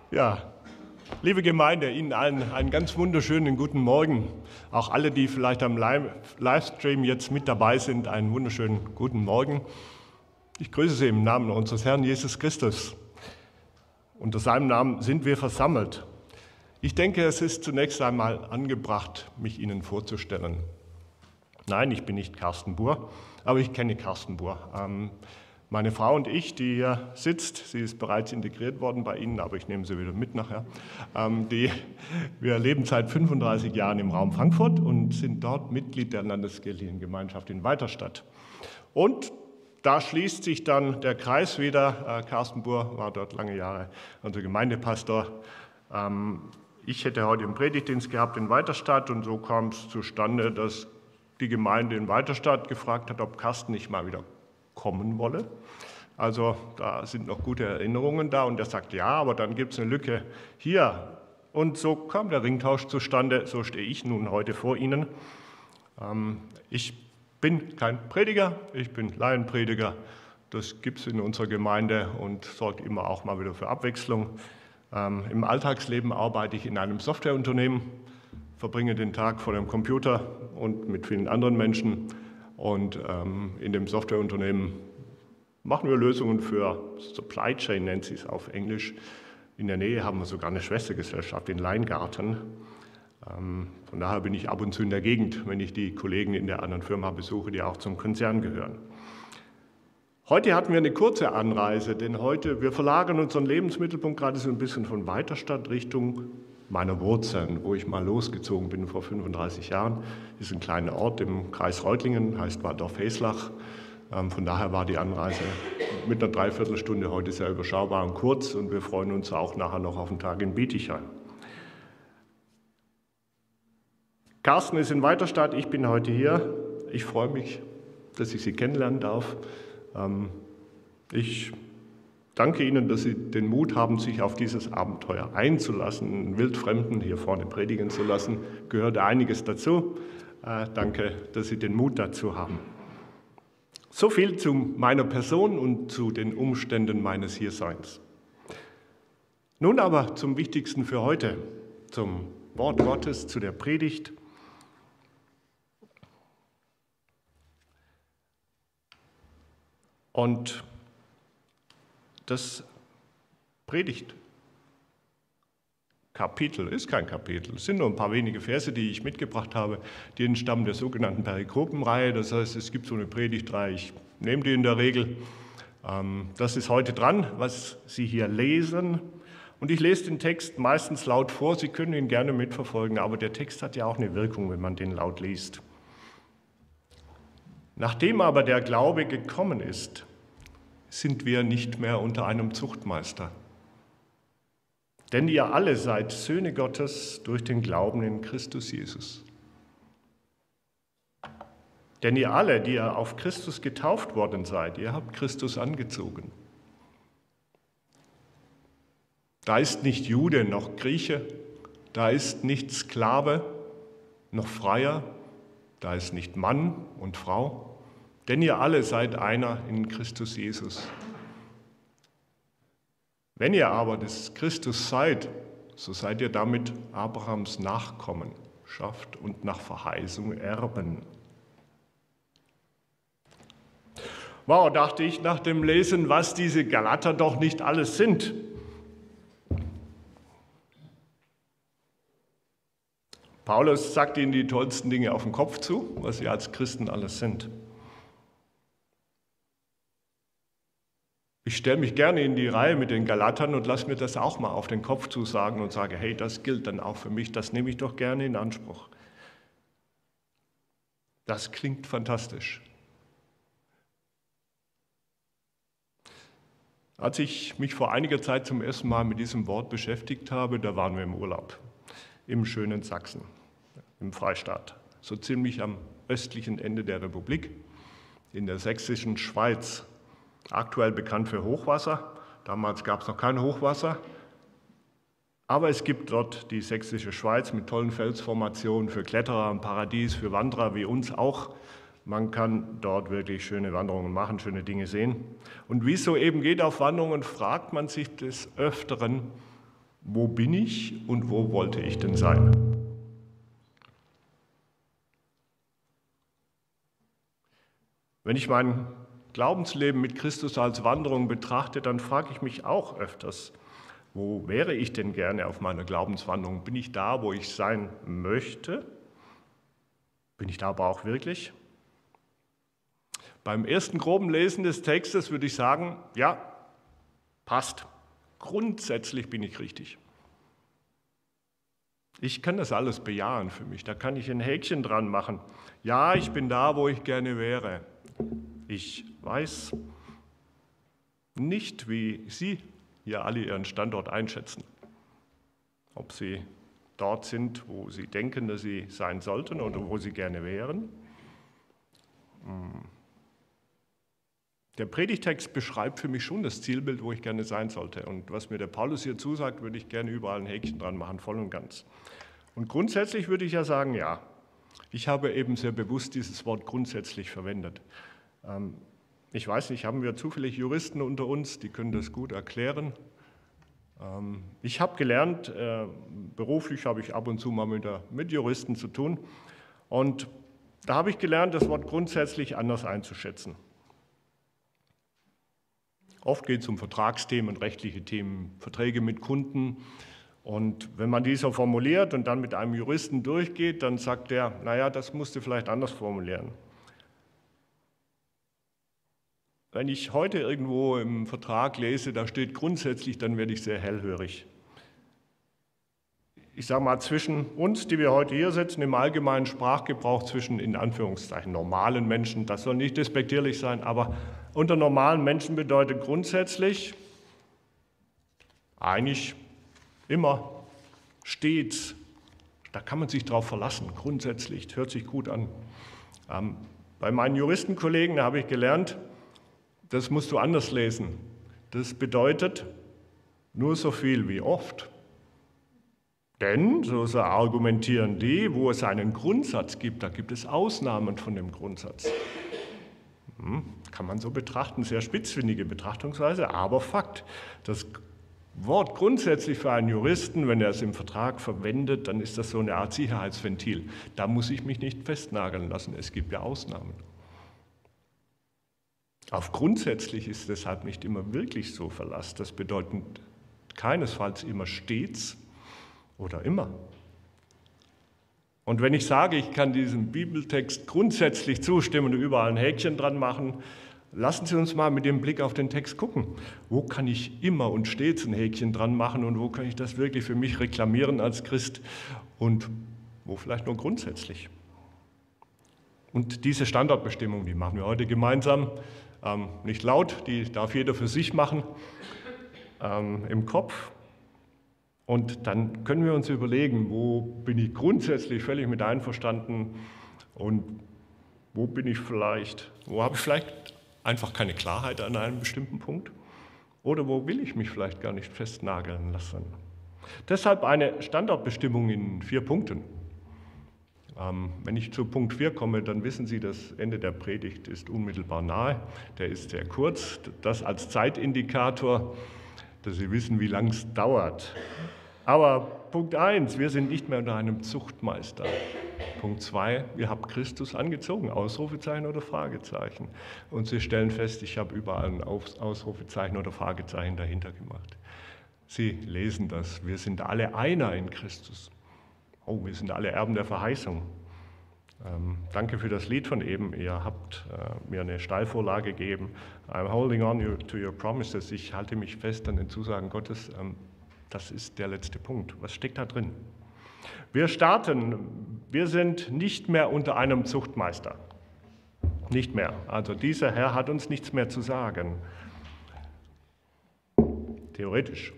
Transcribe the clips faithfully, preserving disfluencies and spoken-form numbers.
Ja, liebe Gemeinde, Ihnen allen einen ganz wunderschönen guten Morgen. Auch alle, die vielleicht am Livestream jetzt mit dabei sind, einen wunderschönen guten Morgen. Ich grüße Sie im Namen unseres Herrn Jesus Christus. Unter seinem Namen sind wir versammelt. Ich denke, es ist zunächst einmal angebracht, mich Ihnen vorzustellen. Nein, ich bin nicht Carsten Buhr, aber ich kenne Carsten Buhr. Ähm, Meine Frau und ich, die hier sitzt, sie ist bereits integriert worden bei Ihnen, aber ich nehme sie wieder mit nachher. Ähm, die, wir leben seit fünfunddreißig Jahren im Raum Frankfurt und sind dort Mitglied der Landeskirchlichen Gemeinschaft in Weiterstadt. Und da schließt sich dann der Kreis wieder. Äh, Carsten Buhr war dort lange Jahre unser Gemeindepastor. Ähm, ich hätte heute einen Predigtdienst gehabt in Weiterstadt und so kam es zustande, dass die Gemeinde in Weiterstadt gefragt hat, ob Carsten nicht mal wieder kommen wolle. Also da sind noch gute Erinnerungen da und er sagt, ja, aber dann gibt es eine Lücke hier. Und so kam der Ringtausch zustande, so stehe ich nun heute vor Ihnen. Ähm, ich bin kein Prediger, ich bin Laienprediger. Das gibt es in unserer Gemeinde und sorgt immer auch mal wieder für Abwechslung. Ähm, Im Alltagsleben arbeite ich in einem Softwareunternehmen, verbringe den Tag vor dem Computer und mit vielen anderen Menschen. Und ähm, in dem Softwareunternehmen machen wir Lösungen für Supply Chain, nennt sie es auf Englisch. In der Nähe haben wir sogar eine Schwestergesellschaft in Leingarten. Ähm, von daher bin ich ab und zu in der Gegend, wenn ich die Kollegen in der anderen Firma besuche, die auch zum Konzern gehören. Heute hatten wir eine kurze Anreise, denn heute, wir verlagern unseren Lebensmittelpunkt gerade so ein bisschen von Weiterstadt Richtung meiner Wurzeln, wo ich mal losgezogen bin vor fünfunddreißig Jahren. Das ist ein kleiner Ort im Kreis Reutlingen, heißt Waldorf-Heslach. Von daher war die Anreise mit einer Dreiviertelstunde heute sehr überschaubar und kurz und wir freuen uns auch nachher noch auf den Tag in Bietigheim. Carsten ist in Weiterstadt, ich bin heute hier. Ich freue mich, dass ich Sie kennenlernen darf. Ich danke Ihnen, dass Sie den Mut haben, sich auf dieses Abenteuer einzulassen, einen Wildfremden hier vorne predigen zu lassen. Gehört einiges dazu. Äh, danke, dass Sie den Mut dazu haben. So viel zu meiner Person und zu den Umständen meines Hierseins. Nun aber zum Wichtigsten für heute, zum Wort Gottes, zu der Predigt. Und das Predigtkapitel ist kein Kapitel. Es sind nur ein paar wenige Verse, die ich mitgebracht habe. Die entstammen der sogenannten Perikopenreihe. Das heißt, es gibt so eine Predigtreihe. Ich nehme die in der Regel. Das ist heute dran, was Sie hier lesen. Und ich lese den Text meistens laut vor. Sie können ihn gerne mitverfolgen, aber der Text hat ja auch eine Wirkung, wenn man den laut liest. Nachdem aber der Glaube gekommen ist, sind wir nicht mehr unter einem Zuchtmeister. Denn ihr alle seid Söhne Gottes durch den Glauben in Christus Jesus. Denn ihr alle, die ihr auf Christus getauft worden seid, ihr habt Christus angezogen. Da ist nicht Jude noch Grieche, da ist nicht Sklave noch Freier, da ist nicht Mann und Frau, denn ihr alle seid einer in Christus Jesus. Wenn ihr aber des Christus seid, so seid ihr damit Abrahams Nachkommen, schafft und nach Verheißung Erben. Wow, dachte ich nach dem Lesen, was diese Galater doch nicht alles sind. Paulus sagt ihnen die tollsten Dinge auf den Kopf zu, was sie als Christen alles sind. Ich stelle mich gerne in die Reihe mit den Galatern und lasse mir das auch mal auf den Kopf zusagen und sage, hey, das gilt dann auch für mich, das nehme ich doch gerne in Anspruch. Das klingt fantastisch. Als ich mich vor einiger Zeit zum ersten Mal mit diesem Wort beschäftigt habe, da waren wir im Urlaub, im schönen Sachsen, im Freistaat, so ziemlich am östlichen Ende der Republik, in der sächsischen Schweiz. Aktuell bekannt für Hochwasser. Damals gab es noch kein Hochwasser. Aber es gibt dort die sächsische Schweiz mit tollen Felsformationen für Kletterer, ein Paradies für Wanderer wie uns auch. Man kann dort wirklich schöne Wanderungen machen, schöne Dinge sehen. Und wie es so eben geht auf Wanderungen, fragt man sich des Öfteren, wo bin ich und wo wollte ich denn sein? Wenn ich mein Glaubensleben mit Christus als Wanderung betrachte, dann frage ich mich auch öfters, wo wäre ich denn gerne auf meiner Glaubenswanderung? Bin ich da, wo ich sein möchte? Bin ich da aber auch wirklich? Beim ersten groben Lesen des Textes würde ich sagen, ja, passt. Grundsätzlich bin ich richtig. Ich kann das alles bejahen für mich. Da kann ich ein Häkchen dran machen. Ja, ich bin da, wo ich gerne wäre. Ich weiß nicht, wie Sie hier alle Ihren Standort einschätzen. Ob Sie dort sind, wo Sie denken, dass Sie sein sollten oder wo Sie gerne wären. Der Predigtext beschreibt für mich schon das Zielbild, wo ich gerne sein sollte. Und was mir der Paulus hier zusagt, würde ich gerne überall ein Häkchen dran machen, voll und ganz. Und grundsätzlich würde ich ja sagen, ja. Ich habe eben sehr bewusst dieses Wort grundsätzlich verwendet. Ich weiß nicht, haben wir zufällig Juristen unter uns, die können das gut erklären. Ich habe gelernt, beruflich habe ich ab und zu mal mit, mit Juristen zu tun. Und da habe ich gelernt, das Wort grundsätzlich anders einzuschätzen. Oft geht es um Vertragsthemen, rechtliche Themen, Verträge mit Kunden. Und wenn man die so formuliert und dann mit einem Juristen durchgeht, dann sagt er, naja, das musst du vielleicht anders formulieren. Wenn ich heute irgendwo im Vertrag lese, da steht grundsätzlich, dann werde ich sehr hellhörig. Ich sage mal, zwischen uns, die wir heute hier sitzen, im allgemeinen Sprachgebrauch, zwischen in Anführungszeichen normalen Menschen, das soll nicht despektierlich sein, aber unter normalen Menschen bedeutet grundsätzlich eigentlich immer, stets, da kann man sich drauf verlassen, grundsätzlich, hört sich gut an. Ähm, bei meinen Juristenkollegen, da habe ich gelernt, das musst du anders lesen. Das bedeutet nur so viel wie oft. Denn, so argumentieren die, wo es einen Grundsatz gibt, da gibt es Ausnahmen von dem Grundsatz. Hm, kann man so betrachten, sehr spitzfindige Betrachtungsweise, aber Fakt. Das Wort grundsätzlich für einen Juristen, wenn er es im Vertrag verwendet, dann ist das so eine Art Sicherheitsventil. Da muss ich mich nicht festnageln lassen, es gibt ja Ausnahmen. Auf grundsätzlich ist deshalb nicht immer wirklich so Verlass. Das bedeutet keinesfalls immer stets oder immer. Und wenn ich sage, ich kann diesem Bibeltext grundsätzlich zustimmen und überall ein Häkchen dran machen, lassen Sie uns mal mit dem Blick auf den Text gucken. Wo kann ich immer und stets ein Häkchen dran machen und wo kann ich das wirklich für mich reklamieren als Christ und wo vielleicht nur grundsätzlich? Und diese Standortbestimmung, die machen wir heute gemeinsam. Ähm, nicht laut, die darf jeder für sich machen, ähm, im Kopf. Und dann können wir uns überlegen, wo bin ich grundsätzlich völlig mit einverstanden und wo bin ich vielleicht, wo habe ich vielleicht einfach keine Klarheit an einem bestimmten Punkt oder wo will ich mich vielleicht gar nicht festnageln lassen. Deshalb eine Standortbestimmung in vier Punkten. Ähm, wenn ich zu Punkt vier komme, dann wissen Sie, das Ende der Predigt ist unmittelbar nahe. Der ist sehr kurz. Das als Zeitindikator, dass Sie wissen, wie lange es dauert. Aber Punkt eins, wir sind nicht mehr unter einem Zuchtmeister. Punkt zwei, ihr habt Christus angezogen, Ausrufezeichen oder Fragezeichen. Und Sie stellen fest, ich habe überall ein Ausrufezeichen oder Fragezeichen dahinter gemacht. Sie lesen das, wir sind alle einer in Christus. Oh, wir sind alle Erben der Verheißung. Ähm, danke für das Lied von eben. Ihr habt äh, mir eine Steilvorlage gegeben. I'm holding on you, to your promises. Ich halte mich fest an den Zusagen Gottes. Ähm, das ist der letzte Punkt. Was steckt da drin? Wir starten. Wir sind nicht mehr unter einem Zuchtmeister. Nicht mehr. Also dieser Herr hat uns nichts mehr zu sagen. Theoretisch.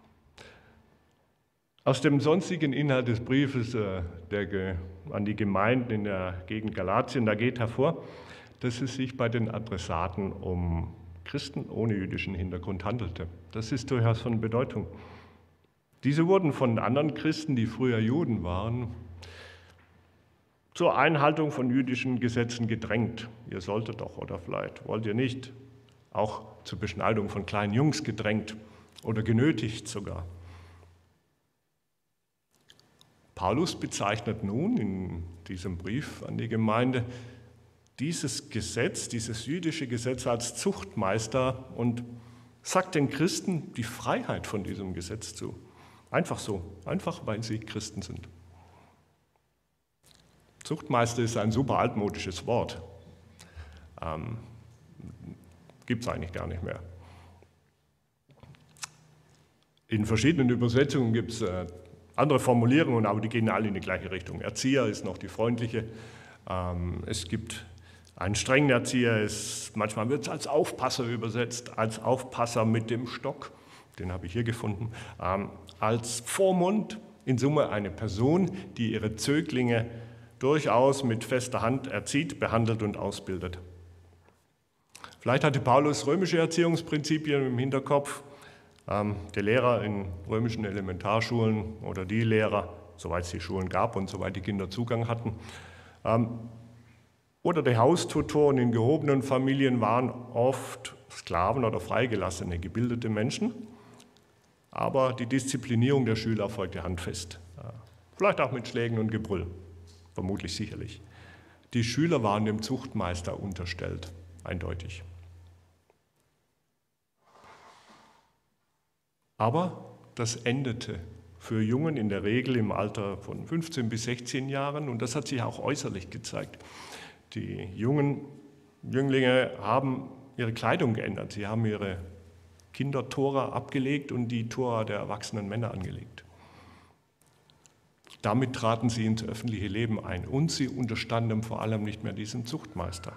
Aus dem sonstigen Inhalt des Briefes äh, der, an die Gemeinden in der Gegend Galatien, da geht hervor, dass es sich bei den Adressaten um Christen ohne jüdischen Hintergrund handelte. Das ist durchaus von Bedeutung. Diese wurden von anderen Christen, die früher Juden waren, zur Einhaltung von jüdischen Gesetzen gedrängt. Ihr solltet doch oder vielleicht wollt ihr nicht. Auch zur Beschneidung von kleinen Jungs gedrängt oder genötigt sogar. Paulus bezeichnet nun in diesem Brief an die Gemeinde dieses Gesetz, dieses jüdische Gesetz als Zuchtmeister und sagt den Christen die Freiheit von diesem Gesetz zu. Einfach so, einfach weil sie Christen sind. Zuchtmeister ist ein super altmodisches Wort. Ähm, Gibt es eigentlich gar nicht mehr. In verschiedenen Übersetzungen gibt es äh, andere Formulierungen, aber die gehen alle in die gleiche Richtung. Erzieher ist noch die freundliche. Ähm, es gibt einen strengen Erzieher, ist, manchmal wird es als Aufpasser übersetzt, als Aufpasser mit dem Stock, den habe ich hier gefunden, ähm, als Vormund, in Summe eine Person, die ihre Zöglinge durchaus mit fester Hand erzieht, behandelt und ausbildet. Vielleicht hatte Paulus römische Erziehungsprinzipien im Hinterkopf, ähm, der Lehrer in römischen Elementarschulen oder die Lehrer, soweit es die Schulen gab und soweit die Kinder Zugang hatten, ähm, oder die Haustutoren in gehobenen Familien waren oft Sklaven oder Freigelassene, gebildete Menschen, aber die Disziplinierung der Schüler erfolgte handfest, vielleicht auch mit Schlägen und Gebrüll, vermutlich sicherlich. Die Schüler waren dem Zuchtmeister unterstellt, eindeutig. Aber das endete für Jungen in der Regel im Alter von fünfzehn bis sechzehn Jahren und das hat sich auch äußerlich gezeigt. Die jungen Jünglinge haben ihre Kleidung geändert, sie haben ihre Kindertora abgelegt und die Tora der erwachsenen Männer angelegt. Damit traten sie ins öffentliche Leben ein und sie unterstanden vor allem nicht mehr diesem Zuchtmeister.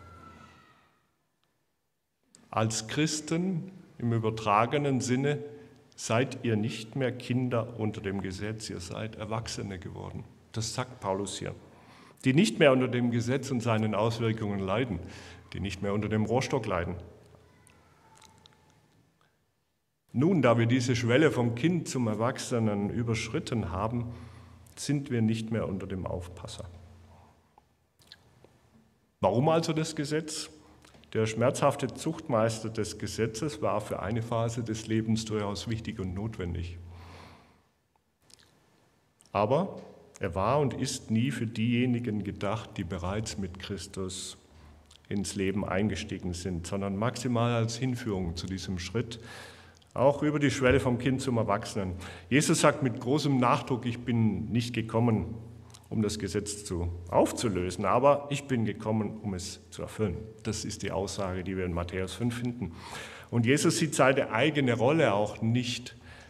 Als Christen im übertragenen Sinne seid ihr nicht mehr Kinder unter dem Gesetz, ihr seid Erwachsene geworden. Das sagt Paulus hier. Die nicht mehr unter dem Gesetz und seinen Auswirkungen leiden, die nicht mehr unter dem Rohrstock leiden. Nun, da wir diese Schwelle vom Kind zum Erwachsenen überschritten haben, sind wir nicht mehr unter dem Aufpasser. Warum also das Gesetz? Der schmerzhafte Zuchtmeister des Gesetzes war für eine Phase des Lebens durchaus wichtig und notwendig. Aber er war und ist nie für diejenigen gedacht, die bereits mit Christus ins Leben eingestiegen sind, sondern maximal als Hinführung zu diesem Schritt, auch über die Schwelle vom Kind zum Erwachsenen. Jesus sagt mit großem Nachdruck, ich bin nicht gekommen, um das Gesetz zu, aufzulösen, aber ich bin gekommen, um es zu erfüllen. Das ist die Aussage, die wir in Matthäus fünf finden. Und Jesus sieht seine eigene Rolle auch nicht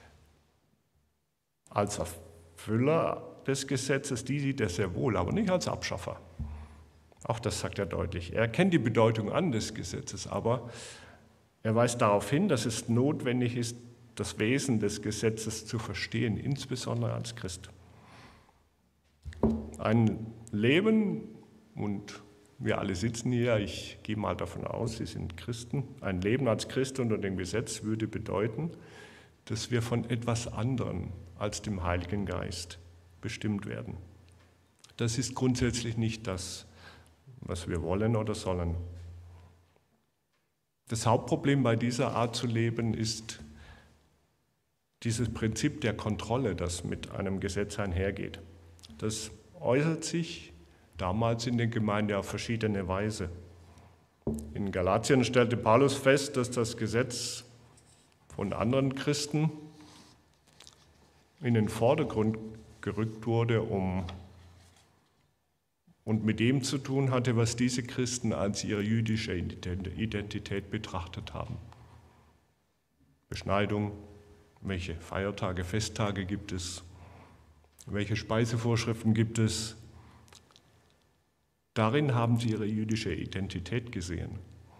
als Erfüller des Gesetzes, die sieht er sehr wohl, aber nicht als Abschaffer. Auch das sagt er deutlich. Er kennt die Bedeutung an des Gesetzes, aber er weist darauf hin, dass es notwendig ist, das Wesen des Gesetzes zu verstehen, insbesondere als Christ. Ein Leben, und wir alle sitzen hier, ich gehe mal davon aus, Sie sind Christen, ein Leben als Christ unter dem Gesetz würde bedeuten, dass wir von etwas anderem als dem Heiligen Geist bestimmt werden. Das ist grundsätzlich nicht das, was wir wollen oder sollen. Das Hauptproblem bei dieser Art zu leben ist dieses Prinzip der Kontrolle, das mit einem Gesetz einhergeht. Das äußert sich damals in der Gemeinde auf verschiedene Weise. In Galatien stellte Paulus fest, dass das Gesetz von anderen Christen in den Vordergrund gerückt wurde, um und mit dem zu tun hatte, was diese Christen als ihre jüdische Identität betrachtet haben. Beschneidung, welche Feiertage, Festtage gibt es, welche Speisevorschriften gibt es. Darin haben sie ihre jüdische Identität gesehen.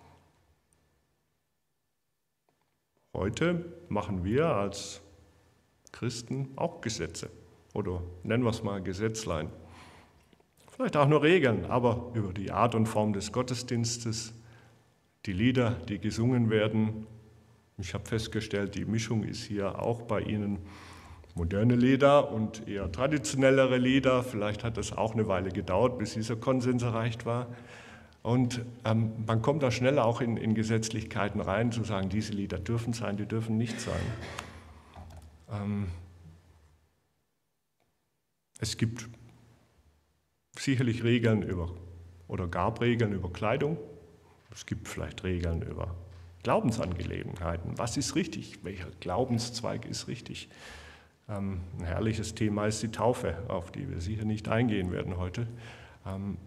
Heute machen wir als Christen auch Gesetze oder nennen wir es mal Gesetzlein. Vielleicht auch nur Regeln, aber über die Art und Form des Gottesdienstes, die Lieder, die gesungen werden. Ich habe festgestellt, die Mischung ist hier auch bei Ihnen moderne Lieder und eher traditionellere Lieder. Vielleicht hat das auch eine Weile gedauert, bis dieser Konsens erreicht war. Und ähm, man kommt da schnell auch in, in Gesetzlichkeiten rein, zu sagen, diese Lieder dürfen sein, die dürfen nicht sein. Ähm, Es gibt sicherlich Regeln über oder gab Regeln über Kleidung. Es gibt vielleicht Regeln über Glaubensangelegenheiten. Was ist richtig? Welcher Glaubenszweig ist richtig? Ähm, ein herrliches Thema ist die Taufe, auf die wir sicher nicht eingehen werden heute. Ähm,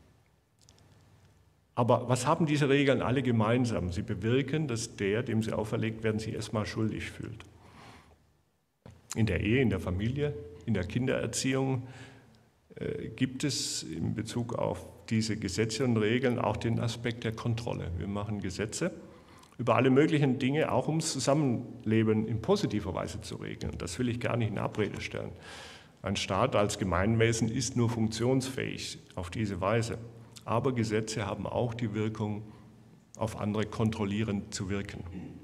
aber was haben diese Regeln alle gemeinsam? Sie bewirken, dass der, dem sie auferlegt werden, sich erstmal schuldig fühlt. In der Ehe, in der Familie, in der Kindererziehung äh, gibt es in Bezug auf diese Gesetze und Regeln auch den Aspekt der Kontrolle. Wir machen Gesetze über alle möglichen Dinge, auch um das Zusammenleben in positiver Weise zu regeln. Das will ich gar nicht in Abrede stellen. Ein Staat als Gemeinwesen ist nur funktionsfähig auf diese Weise. Aber Gesetze haben auch die Wirkung, auf andere kontrollierend zu wirken.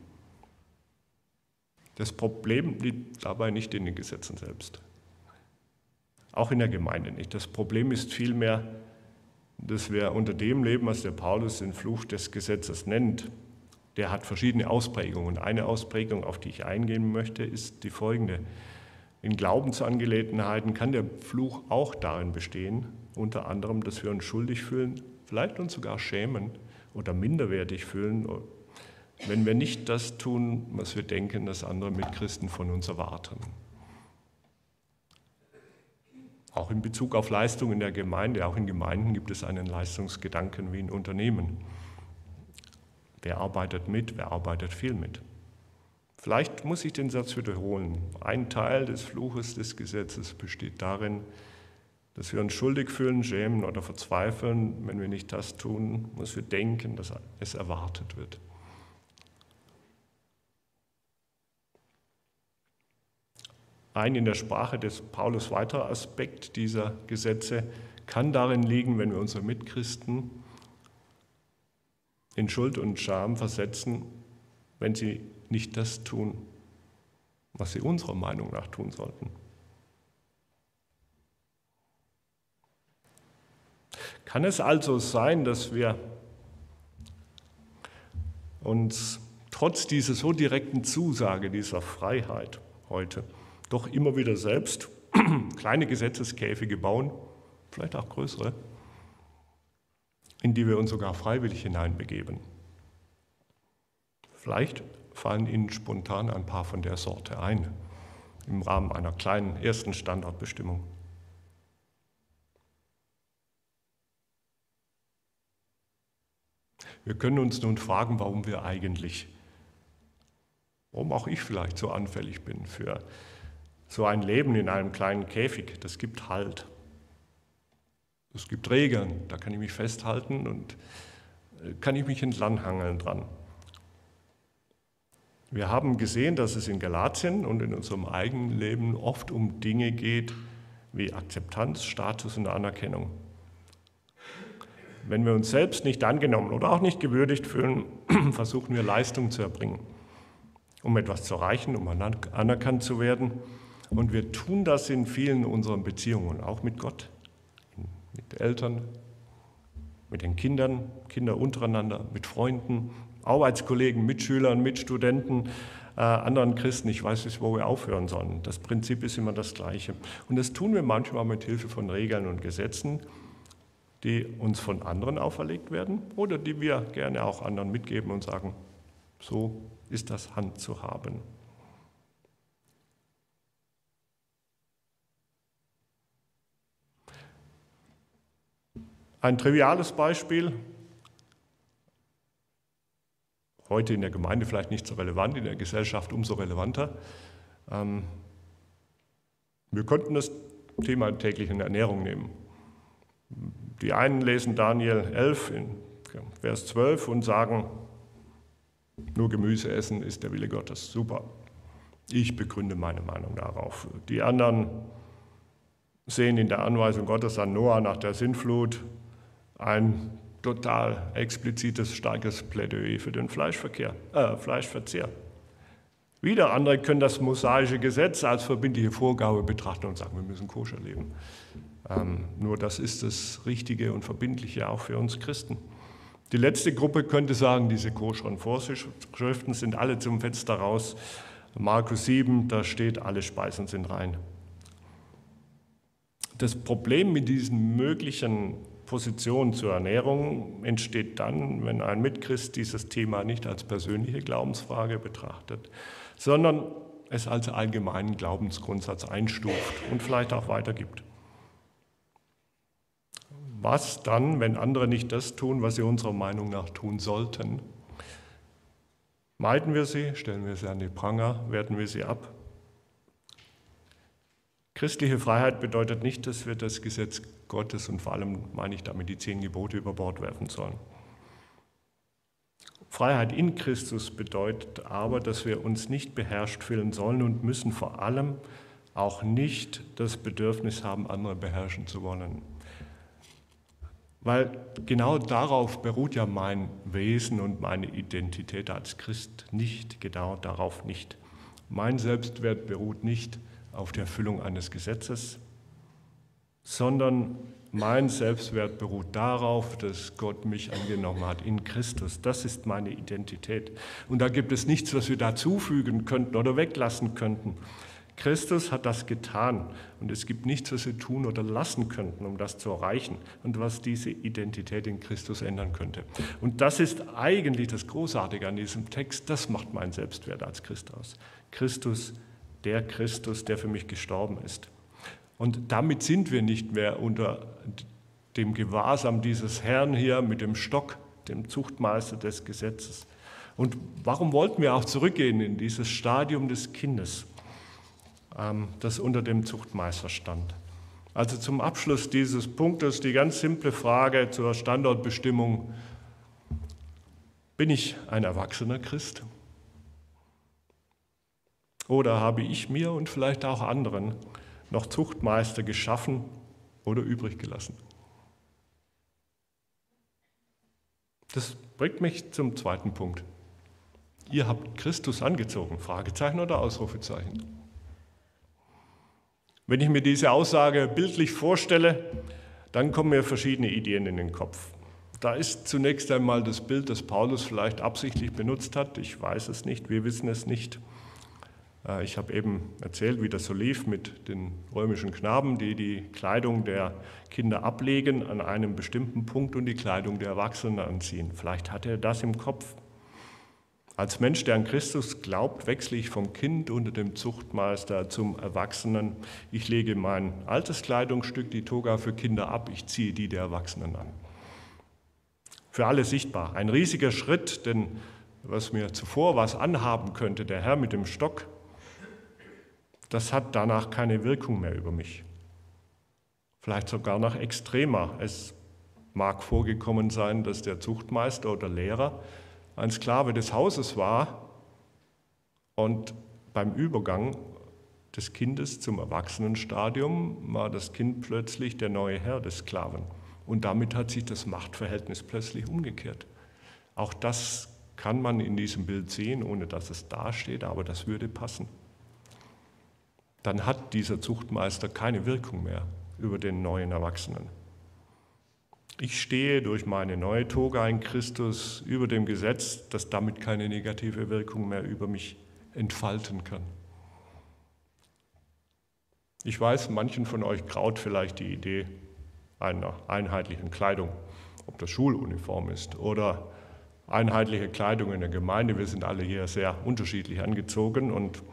Das Problem liegt dabei nicht in den Gesetzen selbst. Auch in der Gemeinde nicht. Das Problem ist vielmehr, dass wir unter dem leben, was der Paulus den Fluch des Gesetzes nennt. Der hat verschiedene Ausprägungen. Eine Ausprägung, auf die ich eingehen möchte, ist die folgende. In Glaubensangelegenheiten kann der Fluch auch darin bestehen, unter anderem, dass wir uns schuldig fühlen, vielleicht uns sogar schämen oder minderwertig fühlen, wenn wir nicht das tun, was wir denken, dass andere Mitchristen von uns erwarten. Auch in Bezug auf Leistung in der Gemeinde, auch in Gemeinden gibt es einen Leistungsgedanken wie in Unternehmen. Wer arbeitet mit, wer arbeitet viel mit? Vielleicht muss ich den Satz wiederholen. Ein Teil des Fluches des Gesetzes besteht darin, dass wir uns schuldig fühlen, schämen oder verzweifeln, wenn wir nicht das tun, was wir denken, dass es erwartet wird. Ein in der Sprache des Paulus weiterer Aspekt dieser Gesetze kann darin liegen, wenn wir unsere Mitchristen in Schuld und Scham versetzen, wenn sie nicht das tun, was sie unserer Meinung nach tun sollten. Kann es also sein, dass wir uns trotz dieser so direkten Zusage, dieser Freiheit heute, doch immer wieder selbst kleine Gesetzeskäfige bauen, vielleicht auch größere, in die wir uns sogar freiwillig hineinbegeben? Vielleicht fallen Ihnen spontan ein paar von der Sorte ein, im Rahmen einer kleinen ersten Standardbestimmung. Wir können uns nun fragen, warum wir eigentlich, warum auch ich vielleicht so anfällig bin für so ein Leben in einem kleinen Käfig. Das gibt Halt. Es gibt Regeln, da kann ich mich festhalten und kann ich mich entlanghangeln dran. Wir haben gesehen, dass es in Galatien und in unserem eigenen Leben oft um Dinge geht wie Akzeptanz, Status und Anerkennung. Wenn wir uns selbst nicht angenommen oder auch nicht gewürdigt fühlen, versuchen wir Leistung zu erbringen, um etwas zu erreichen, um anerkannt zu werden. Und wir tun das in vielen unserer Beziehungen, auch mit Gott, mit Eltern, mit den Kindern, Kinder untereinander, mit Freunden, Arbeitskollegen, Mitschülern, Mitstudenten, äh, anderen Christen. Ich weiß nicht, wo wir aufhören sollen. Das Prinzip ist immer das Gleiche. Und das tun wir manchmal mit Hilfe von Regeln und Gesetzen, die uns von anderen auferlegt werden oder die wir gerne auch anderen mitgeben und sagen, so ist das handzuhaben. Ein triviales Beispiel, heute in der Gemeinde vielleicht nicht so relevant, in der Gesellschaft umso relevanter. Wir könnten das Thema der täglichen Ernährung nehmen. Die einen lesen Daniel elf, in Vers zwölf und sagen, nur Gemüse essen ist der Wille Gottes. Super. Ich begründe meine Meinung darauf. Die anderen sehen in der Anweisung Gottes an Noah nach der Sintflut ein total explizites, starkes Plädoyer für den Fleischverkehr, äh, Fleischverzehr. Wieder andere können das mosaische Gesetz als verbindliche Vorgabe betrachten und sagen, wir müssen koscher leben. Ähm, nur das ist das Richtige und Verbindliche auch für uns Christen. Die letzte Gruppe könnte sagen, diese koscheren Vorschriften sind alle zum Fenster raus. Markus sieben, da steht, alle Speisen sind rein. Das Problem mit diesen möglichen Positionen zur Ernährung entsteht dann, wenn ein Mitchrist dieses Thema nicht als persönliche Glaubensfrage betrachtet, sondern es als allgemeinen Glaubensgrundsatz einstuft und vielleicht auch weitergibt. Was dann, wenn andere nicht das tun, was sie unserer Meinung nach tun sollten? Meiden wir sie, stellen wir sie an die Pranger, werten wir sie ab? Christliche Freiheit bedeutet nicht, dass wir das Gesetz Gottes und vor allem meine ich damit die zehn Gebote über Bord werfen sollen. Freiheit in Christus bedeutet aber, dass wir uns nicht beherrscht fühlen sollen und müssen vor allem auch nicht das Bedürfnis haben, andere beherrschen zu wollen. Weil genau darauf beruht ja mein Wesen und meine Identität als Christ nicht, genau darauf nicht. Mein Selbstwert beruht nicht auf der Erfüllung eines Gesetzes, sondern mein Selbstwert beruht darauf, dass Gott mich angenommen hat in Christus. Das ist meine Identität. Und da gibt es nichts, was wir dazufügen könnten oder weglassen könnten. Christus hat das getan und es gibt nichts, was wir tun oder lassen könnten, um das zu erreichen und was diese Identität in Christus ändern könnte. Und das ist eigentlich das Großartige an diesem Text, das macht meinen Selbstwert als Christ aus. Christus, der Christus, der für mich gestorben ist. Und damit sind wir nicht mehr unter dem Gewahrsam dieses Herrn hier mit dem Stock, dem Zuchtmeister des Gesetzes. Und warum wollten wir auch zurückgehen in dieses Stadium des Kindes, das unter dem Zuchtmeister stand? Also zum Abschluss dieses Punktes die ganz simple Frage zur Standortbestimmung: Bin ich ein erwachsener Christ? Oder habe ich mir und vielleicht auch anderen noch Zuchtmeister geschaffen oder übrig gelassen? Das bringt mich zum zweiten Punkt. Ihr habt Christus angezogen, Fragezeichen oder Ausrufezeichen? Wenn ich mir diese Aussage bildlich vorstelle, dann kommen mir verschiedene Ideen in den Kopf. Da ist zunächst einmal das Bild, das Paulus vielleicht absichtlich benutzt hat. Ich weiß es nicht, wir wissen es nicht. Ich habe eben erzählt, wie das so lief mit den römischen Knaben, die die Kleidung der Kinder ablegen an einem bestimmten Punkt und die Kleidung der Erwachsenen anziehen. Vielleicht hat er das im Kopf. Als Mensch, der an Christus glaubt, wechsle ich vom Kind unter dem Zuchtmeister zum Erwachsenen. Ich lege mein altes Kleidungsstück, die Toga für Kinder, ab. Ich ziehe die der Erwachsenen an. Für alle sichtbar. Ein riesiger Schritt, denn was mir zuvor was anhaben könnte, der Herr mit dem Stock, das hat danach keine Wirkung mehr über mich. Vielleicht sogar noch extremer. Es mag vorgekommen sein, dass der Zuchtmeister oder Lehrer ein Sklave des Hauses war und beim Übergang des Kindes zum Erwachsenenstadium war das Kind plötzlich der neue Herr des Sklaven. Und damit hat sich das Machtverhältnis plötzlich umgekehrt. Auch das kann man in diesem Bild sehen, ohne dass es dasteht, aber das würde passen. Dann hat dieser Zuchtmeister keine Wirkung mehr über den neuen Erwachsenen. Ich stehe durch meine neue Toga in Christus über dem Gesetz, das damit keine negative Wirkung mehr über mich entfalten kann. Ich weiß, manchen von euch graut vielleicht die Idee einer einheitlichen Kleidung, ob das Schuluniform ist oder einheitliche Kleidung in der Gemeinde. Wir sind alle hier sehr unterschiedlich angezogen und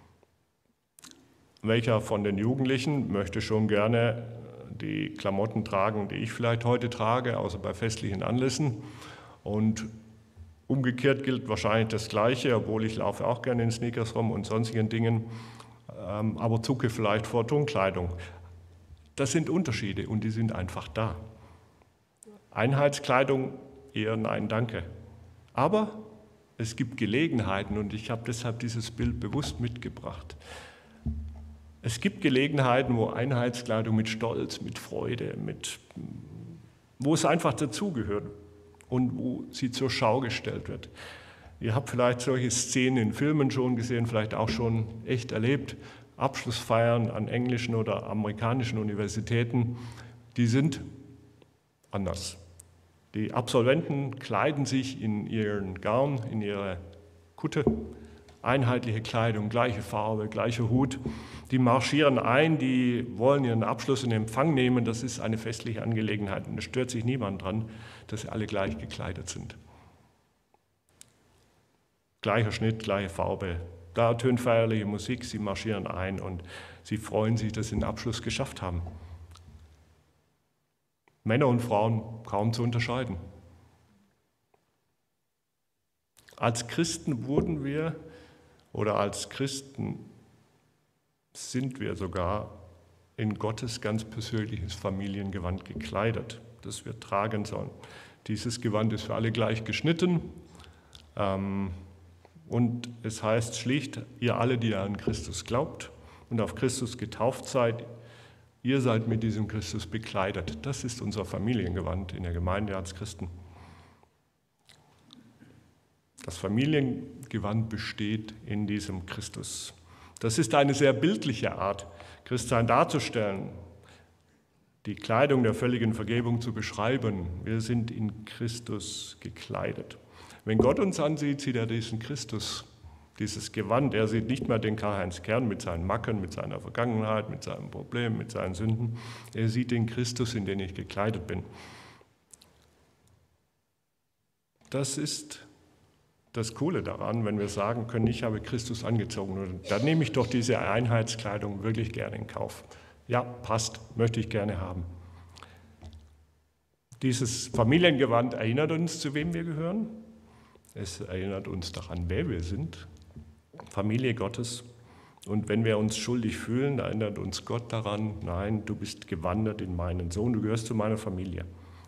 welcher von den Jugendlichen möchte schon gerne die Klamotten tragen, die ich vielleicht heute trage, außer bei festlichen Anlässen. Und umgekehrt gilt wahrscheinlich das Gleiche, obwohl ich laufe auch gerne in Sneakers rum und sonstigen Dingen, aber zucke vielleicht vor Tonkleidung. Das sind Unterschiede und die sind einfach da. Einheitskleidung eher nein, danke. Aber es gibt Gelegenheiten und ich habe deshalb dieses Bild bewusst mitgebracht. Es gibt Gelegenheiten, wo Einheitskleidung mit Stolz, mit Freude, mit, wo es einfach dazugehört und wo sie zur Schau gestellt wird. Ihr habt vielleicht solche Szenen in Filmen schon gesehen, vielleicht auch schon echt erlebt. Abschlussfeiern an englischen oder amerikanischen Universitäten, die sind anders. Die Absolventen kleiden sich in ihren Gown, in ihre Kutte einheitliche Kleidung, gleiche Farbe, gleicher Hut. Die marschieren ein, die wollen ihren Abschluss in Empfang nehmen. Das ist eine festliche Angelegenheit und es stört sich niemand dran, dass sie alle gleich gekleidet sind. Gleicher Schnitt, gleiche Farbe. Da ertönt feierliche Musik, sie marschieren ein und sie freuen sich, dass sie den Abschluss geschafft haben. Männer und Frauen kaum zu unterscheiden. Als Christen wurden wir, oder als Christen sind wir sogar in Gottes ganz persönliches Familiengewand gekleidet, das wir tragen sollen. Dieses Gewand ist für alle gleich geschnitten. Ähm, Und es heißt schlicht, ihr alle, die ihr an Christus glaubt und auf Christus getauft seid, ihr seid mit diesem Christus bekleidet. Das ist unser Familiengewand in der Gemeinde als Christen. Das Familiengewand besteht in diesem Christus. Das ist eine sehr bildliche Art, Christsein darzustellen, die Kleidung der völligen Vergebung zu beschreiben. Wir sind in Christus gekleidet. Wenn Gott uns ansieht, sieht er diesen Christus, dieses Gewand. Er sieht nicht mehr den Karl-Heinz Kern mit seinen Macken, mit seiner Vergangenheit, mit seinen Problemen, mit seinen Sünden. Er sieht den Christus, in den ich gekleidet bin. Das ist das Coole daran, wenn wir sagen können, ich habe Christus angezogen. Dann nehme ich doch diese Einheitskleidung wirklich gerne in Kauf. Ja, passt, möchte ich gerne haben. Dieses Familiengewand erinnert uns, zu wem wir gehören. Es erinnert uns daran, wer wir sind, Familie Gottes. Und wenn wir uns schuldig fühlen, erinnert uns Gott daran, nein, du bist gewandert in meinen Sohn, du gehörst zu meiner Familie.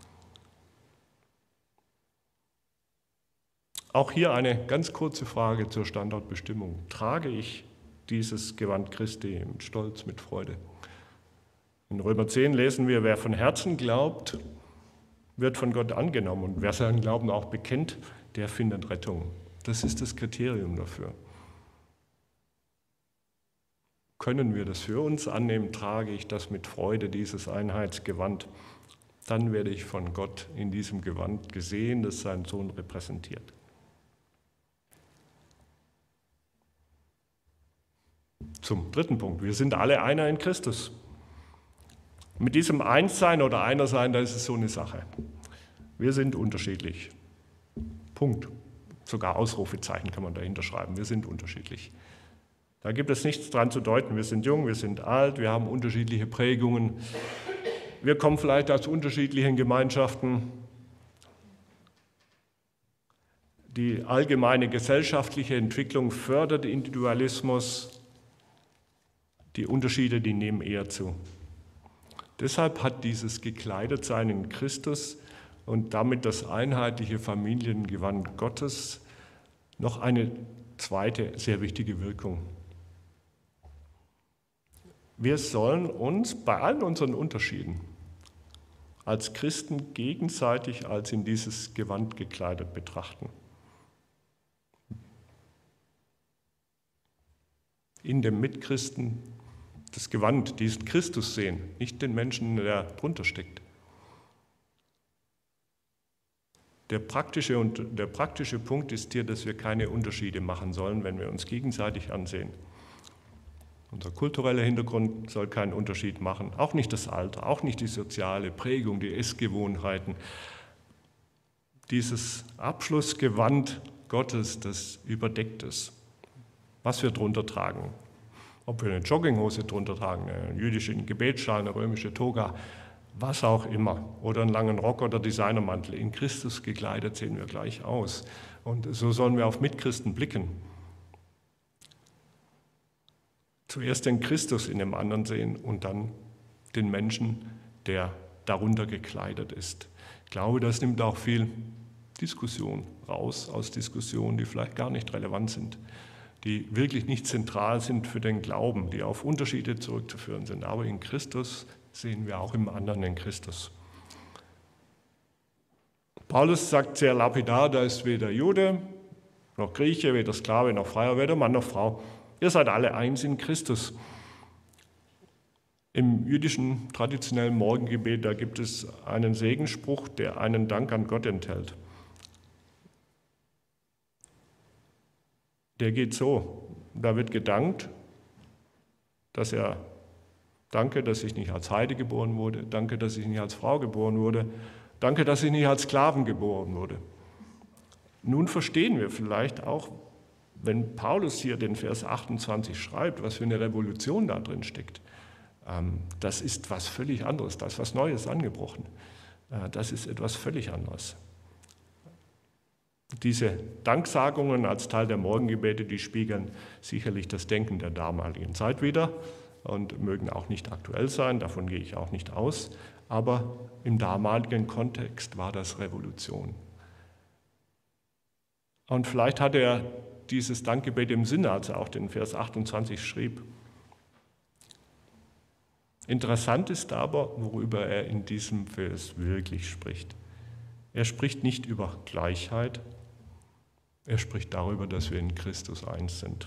Auch hier eine ganz kurze Frage zur Standortbestimmung. Trage ich dieses Gewand Christi mit Stolz, mit Freude? In Römer zehn lesen wir, wer von Herzen glaubt, wird von Gott angenommen. Und wer seinen Glauben auch bekennt, der findet Rettung. Das ist das Kriterium dafür. Können wir das für uns annehmen, trage ich das mit Freude, dieses Einheitsgewand, dann werde ich von Gott in diesem Gewand gesehen, das seinen Sohn repräsentiert. Zum dritten Punkt, wir sind alle einer in Christus. Mit diesem Einssein oder Einersein, da ist es so eine Sache. Wir sind unterschiedlich. Punkt. Sogar Ausrufezeichen kann man dahinter schreiben. Wir sind unterschiedlich. Da gibt es nichts dran zu deuten. Wir sind jung, wir sind alt, wir haben unterschiedliche Prägungen. Wir kommen vielleicht aus unterschiedlichen Gemeinschaften. Die allgemeine gesellschaftliche Entwicklung fördert Individualismus. Die Unterschiede, die nehmen eher zu. Deshalb hat dieses Gekleidetsein in Christus und damit das einheitliche Familiengewand Gottes noch eine zweite sehr wichtige Wirkung. Wir sollen uns bei allen unseren Unterschieden als Christen gegenseitig als in dieses Gewand gekleidet betrachten. In dem Mitchristen das Gewand, diesen Christus sehen, nicht den Menschen, der drunter steckt. Der praktische, und der praktische Punkt ist hier, dass wir keine Unterschiede machen sollen, wenn wir uns gegenseitig ansehen. Unser kultureller Hintergrund soll keinen Unterschied machen, auch nicht das Alter, auch nicht die soziale Prägung, die Essgewohnheiten. Dieses Abschlussgewand Gottes, das überdeckt es, was wir drunter tragen. Ob wir eine Jogginghose drunter tragen, einen jüdischen Gebetsschal, eine römische Toga, was auch immer, oder einen langen Rock oder Designermantel. In Christus gekleidet sehen wir gleich aus. Und so sollen wir auf Mitchristen blicken. Zuerst den Christus in dem anderen sehen und dann den Menschen, der darunter gekleidet ist. Ich glaube, das nimmt auch viel Diskussion raus, aus Diskussionen, die vielleicht gar nicht relevant sind, die wirklich nicht zentral sind für den Glauben, die auf Unterschiede zurückzuführen sind. Aber in Christus sehen wir auch im anderen in Christus. Paulus sagt sehr lapidar, da ist weder Jude noch Grieche, weder Sklave noch Freier, weder Mann noch Frau. Ihr seid alle eins in Christus. Im jüdischen traditionellen Morgengebet, da gibt es einen Segensspruch, der einen Dank an Gott enthält. der geht so. Da wird gedankt, dass er, danke, dass ich nicht als Heide geboren wurde, danke, dass ich nicht als Frau geboren wurde, danke, dass ich nicht als Sklaven geboren wurde. Nun verstehen wir vielleicht auch, wenn Paulus hier den Vers achtundzwanzig schreibt, was für eine Revolution da drin steckt. Das ist was völlig anderes, da ist was Neues angebrochen. Das ist etwas völlig anderes. Diese Danksagungen als Teil der Morgengebete, die spiegeln sicherlich das Denken der damaligen Zeit wider und mögen auch nicht aktuell sein, davon gehe ich auch nicht aus, aber im damaligen Kontext war das Revolution. Und vielleicht hatte er dieses Dankgebet im Sinne, als er auch den Vers achtundzwanzig schrieb. Interessant ist aber, worüber er in diesem Vers wirklich spricht. Er spricht nicht über Gleichheit, er spricht darüber, dass wir in Christus eins sind.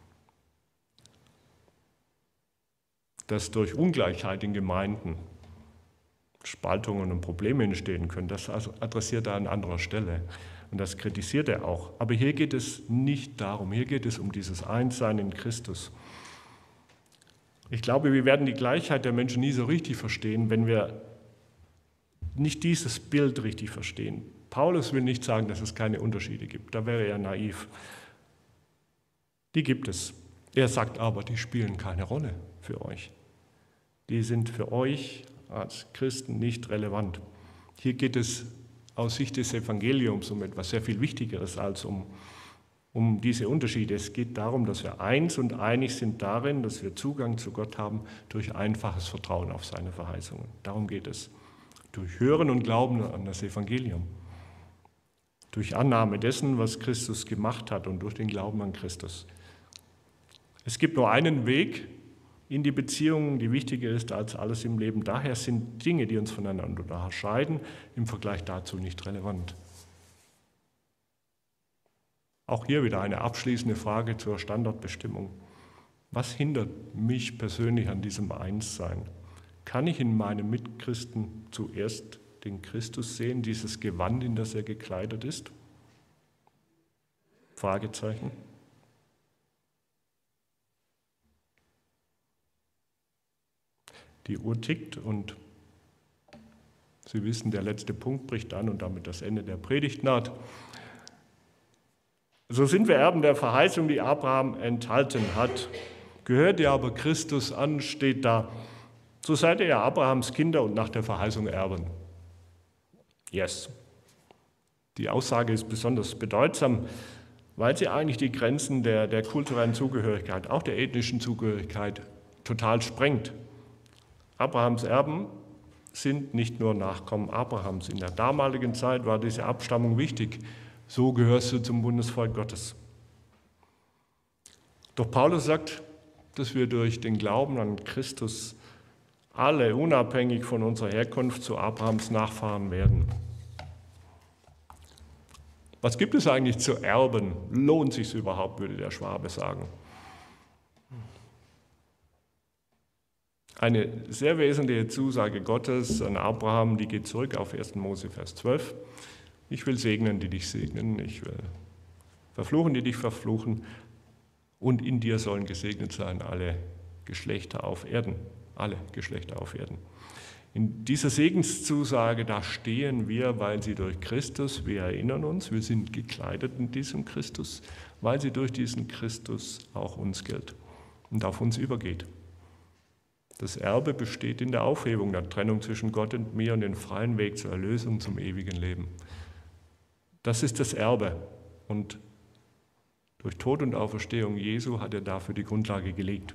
Dass durch Ungleichheit in Gemeinden Spaltungen und Probleme entstehen können, das adressiert er an anderer Stelle und das kritisiert er auch. Aber hier geht es nicht darum, hier geht es um dieses Einssein in Christus. Ich glaube, wir werden die Gleichheit der Menschen nie so richtig verstehen, wenn wir nicht dieses Bild richtig verstehen. Paulus will nicht sagen, dass es keine Unterschiede gibt, da wäre er naiv. Die gibt es. Er sagt aber, die spielen keine Rolle für euch. Die sind für euch als Christen nicht relevant. Hier geht es aus Sicht des Evangeliums um etwas sehr viel Wichtigeres als um, um diese Unterschiede. Es geht darum, dass wir eins und einig sind darin, dass wir Zugang zu Gott haben durch einfaches Vertrauen auf seine Verheißungen. Darum geht es. Durch Hören und Glauben an das Evangelium. Durch Annahme dessen, was Christus gemacht hat und durch den Glauben an Christus. Es gibt nur einen Weg in die Beziehung, die wichtiger ist als alles im Leben. Daher sind Dinge, die uns voneinander unterscheiden, im Vergleich dazu nicht relevant. Auch hier wieder eine abschließende Frage zur Standardbestimmung. Was hindert mich persönlich an diesem Einssein? Kann ich in meinem Mitchristen zuerst den Christus sehen, dieses Gewand, in das er gekleidet ist? Fragezeichen. Die Uhr tickt und Sie wissen, der letzte Punkt bricht an und damit das Ende der Predigt naht. So sind wir Erben der Verheißung, die Abraham enthalten hat. Gehört ihr aber Christus an, steht da, so seid ihr ja Abrahams Kinder und nach der Verheißung Erben. Yes. Die Aussage ist besonders bedeutsam, weil sie eigentlich die Grenzen der, der kulturellen Zugehörigkeit, auch der ethnischen Zugehörigkeit, total sprengt. Abrahams Erben sind nicht nur Nachkommen Abrahams. In der damaligen Zeit war diese Abstammung wichtig. So gehörst du zum Bundesvolk Gottes. Doch Paulus sagt, dass wir durch den Glauben an Christus alle, unabhängig von unserer Herkunft, zu Abrahams Nachfahren werden. Was gibt es eigentlich zu erben? Lohnt sich überhaupt, würde der Schwabe sagen. Eine sehr wesentliche Zusage Gottes an Abraham, die geht zurück auf ersten Mose, Vers zwölf. Ich will segnen, die dich segnen, ich will verfluchen, die dich verfluchen, und in dir sollen gesegnet sein alle Geschlechter auf Erden. Alle Geschlechter auf Erden. In dieser Segenszusage, da stehen wir, weil sie durch Christus, wir erinnern uns, wir sind gekleidet in diesem Christus, weil sie durch diesen Christus auch uns gilt und auf uns übergeht. Das Erbe besteht in der Aufhebung der Trennung zwischen Gott und mir und den freien Weg zur Erlösung, zum ewigen Leben. Das ist das Erbe und durch Tod und Auferstehung Jesu hat er dafür die Grundlage gelegt.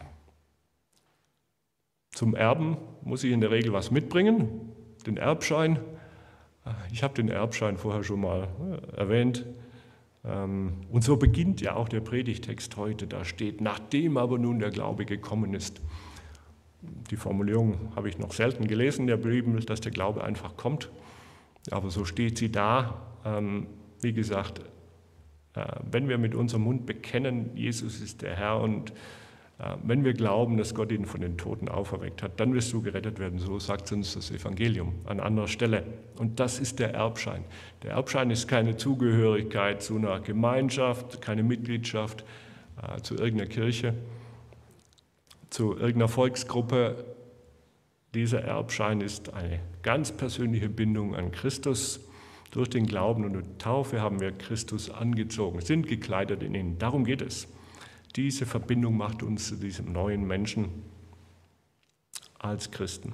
Zum Erben muss ich in der Regel was mitbringen, den Erbschein. Ich habe den Erbschein vorher schon mal erwähnt. Und so beginnt ja auch der Predigtext heute. Da steht, nachdem aber nun der Glaube gekommen ist. Die Formulierung habe ich noch selten gelesen in der Bibel, dass der Glaube einfach kommt. Aber so steht sie da. Wie gesagt, wenn wir mit unserem Mund bekennen, Jesus ist der Herr und Wenn wir glauben, dass Gott ihn von den Toten auferweckt hat, dann wirst du gerettet werden. So sagt uns das Evangelium an anderer Stelle. Und das ist der Erbschein. Der Erbschein ist keine Zugehörigkeit zu einer Gemeinschaft, keine Mitgliedschaft äh, zu irgendeiner Kirche, zu irgendeiner Volksgruppe. Dieser Erbschein ist eine ganz persönliche Bindung an Christus. Durch den Glauben und die Taufe haben wir Christus angezogen, sind gekleidet in ihn. Darum geht es. Diese Verbindung macht uns zu diesem neuen Menschen als Christen.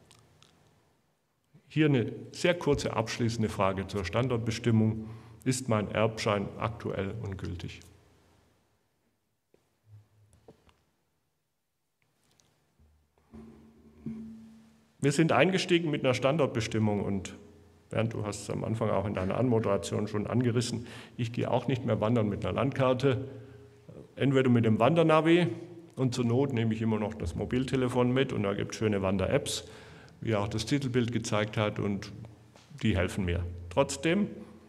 Hier eine sehr kurze abschließende Frage zur Standortbestimmung. Ist mein Erbschein aktuell und gültig? Wir sind eingestiegen mit einer Standortbestimmung und Bernd, du hast es am Anfang auch in deiner Anmoderation schon angerissen. Ich gehe auch nicht mehr wandern mit einer Landkarte. Entweder mit dem Wandernavi und zur Not nehme ich immer noch das Mobiltelefon mit und da gibt es schöne Wander-Apps, wie auch das Titelbild gezeigt hat, und die helfen mir. Trotzdem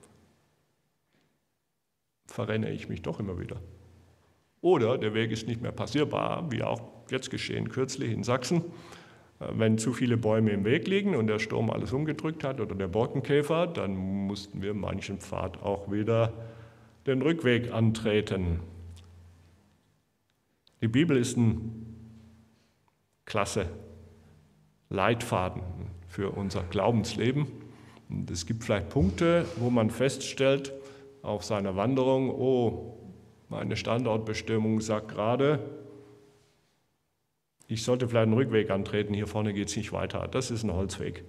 verrenne ich mich doch immer wieder. Oder der Weg ist nicht mehr passierbar, wie auch jetzt geschehen kürzlich in Sachsen. Wenn zu viele Bäume im Weg liegen und der Sturm alles umgedrückt hat oder der Borkenkäfer, dann mussten wir manchen Pfad auch wieder den Rückweg antreten. Die Bibel ist ein klasse Leitfaden für unser Glaubensleben. Und es gibt vielleicht Punkte, wo man feststellt auf seiner Wanderung, oh, meine Standortbestimmung sagt gerade, ich sollte vielleicht einen Rückweg antreten, hier vorne geht es nicht weiter. Das ist ein Holzweg.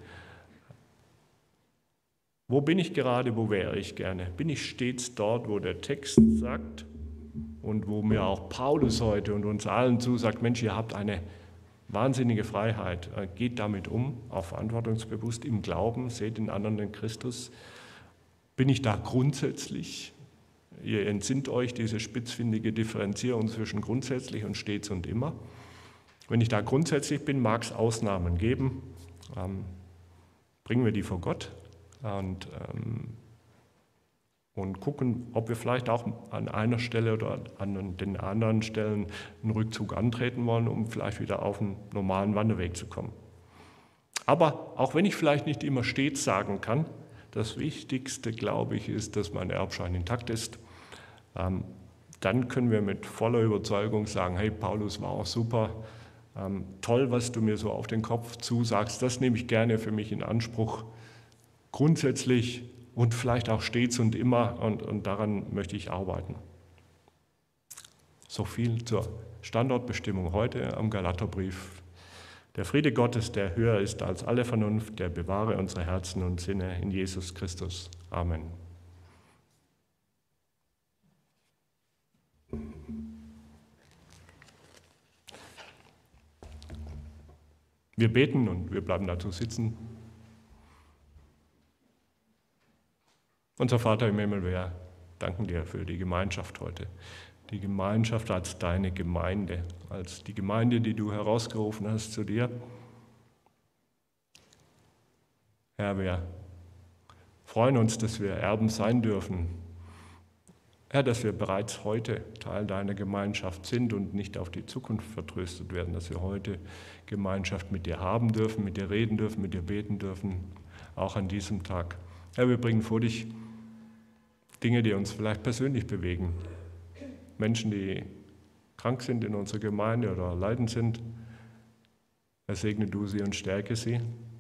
Wo bin ich gerade, wo wäre ich gerne? Bin ich stets dort, wo der Text sagt? Und wo mir auch Paulus heute und uns allen zusagt, Mensch, ihr habt eine wahnsinnige Freiheit, geht damit um, auch verantwortungsbewusst im Glauben, seht den anderen in Christus. Bin ich da grundsätzlich? Ihr entsinnt euch diese spitzfindige Differenzierung zwischen grundsätzlich und stets und immer. Wenn ich da grundsätzlich bin, mag es Ausnahmen geben. Ähm, bringen wir die vor Gott und ähm, und gucken, ob wir vielleicht auch an einer Stelle oder an den anderen Stellen einen Rückzug antreten wollen, um vielleicht wieder auf einen normalen Wanderweg zu kommen. Aber auch wenn ich vielleicht nicht immer stets sagen kann, das Wichtigste, glaube ich, ist, dass mein Erbschein intakt ist, ähm, dann können wir mit voller Überzeugung sagen, hey, Paulus war auch super, ähm, toll, was du mir so auf den Kopf zusagst, das nehme ich gerne für mich in Anspruch. Grundsätzlich und vielleicht auch stets und immer, und, und daran möchte ich arbeiten. So viel zur Standortbestimmung heute am Galaterbrief. Der Friede Gottes, der höher ist als alle Vernunft, der bewahre unsere Herzen und Sinne in Jesus Christus. Amen. Wir beten und wir bleiben dazu sitzen. Unser Vater im Himmel, wir danken dir für die Gemeinschaft heute. Die Gemeinschaft als deine Gemeinde, als die Gemeinde, die du herausgerufen hast zu dir. Herr, wir freuen uns, dass wir Erben sein dürfen. Herr, dass wir bereits heute Teil deiner Gemeinschaft sind und nicht auf die Zukunft vertröstet werden, dass wir heute Gemeinschaft mit dir haben dürfen, mit dir reden dürfen, mit dir beten dürfen, auch an diesem Tag. Herr, wir bringen vor dich Dinge, die uns vielleicht persönlich bewegen. Menschen, die krank sind in unserer Gemeinde oder leidend sind. Herr, segne du sie und stärke sie.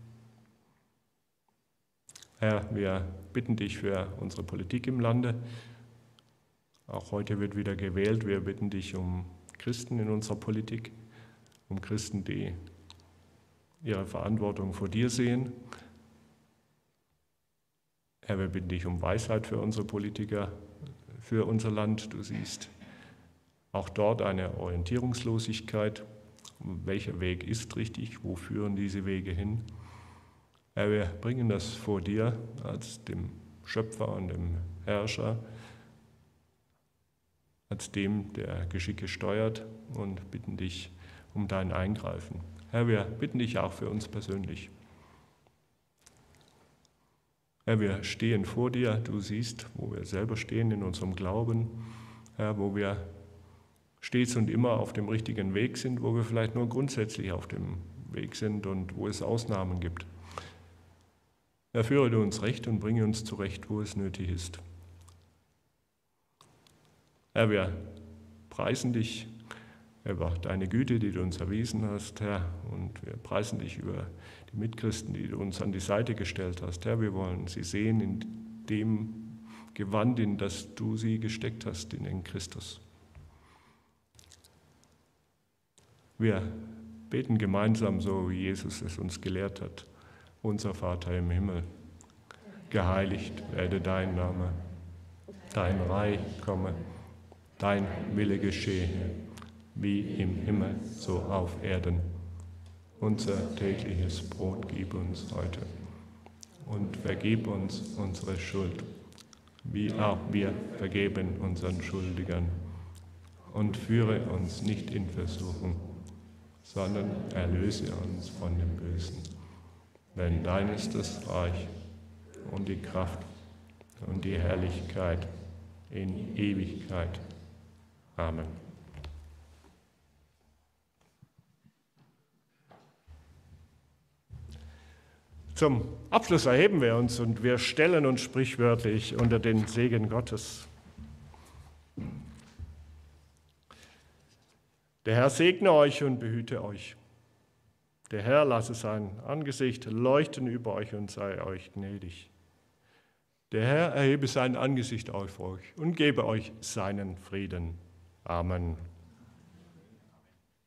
Herr, wir bitten dich für unsere Politik im Lande. Auch heute wird wieder gewählt. Wir bitten dich um Christen in unserer Politik, um Christen, die ihre Verantwortung vor dir sehen. Herr, wir bitten dich um Weisheit für unsere Politiker, für unser Land. Du siehst auch dort eine Orientierungslosigkeit. Welcher Weg ist richtig? Wo führen diese Wege hin? Herr, wir bringen das vor dir als dem Schöpfer und dem Herrscher, als dem, der Geschicke steuert, und bitten dich um dein Eingreifen. Herr, wir bitten dich auch für uns persönlich. Herr, wir stehen vor dir, du siehst, wo wir selber stehen in unserem Glauben, Herr, wo wir stets und immer auf dem richtigen Weg sind, wo wir vielleicht nur grundsätzlich auf dem Weg sind und wo es Ausnahmen gibt. Herr, führe du uns recht und bringe uns zurecht, wo es nötig ist. Herr, wir preisen dich über deine Güte, die du uns erwiesen hast, Herr, und wir preisen dich über die Mitchristen, die du uns an die Seite gestellt hast. Herr, wir wollen sie sehen in dem Gewand, in das du sie gesteckt hast, in den Christus. Wir beten gemeinsam so, wie Jesus es uns gelehrt hat. Unser Vater im Himmel, geheiligt werde dein Name, dein Reich komme, dein Wille geschehe, wie im Himmel, so auf Erden. Unser tägliches Brot gib uns heute und vergib uns unsere Schuld, wie auch wir vergeben unseren Schuldigern. Und führe uns nicht in Versuchung, sondern erlöse uns von dem Bösen. Denn dein ist das Reich und die Kraft und die Herrlichkeit in Ewigkeit. Amen. Zum Abschluss erheben wir uns und wir stellen uns sprichwörtlich unter den Segen Gottes. Der Herr segne euch und behüte euch. Der Herr lasse sein Angesicht leuchten über euch und sei euch gnädig. Der Herr erhebe sein Angesicht auf euch und gebe euch seinen Frieden. Amen.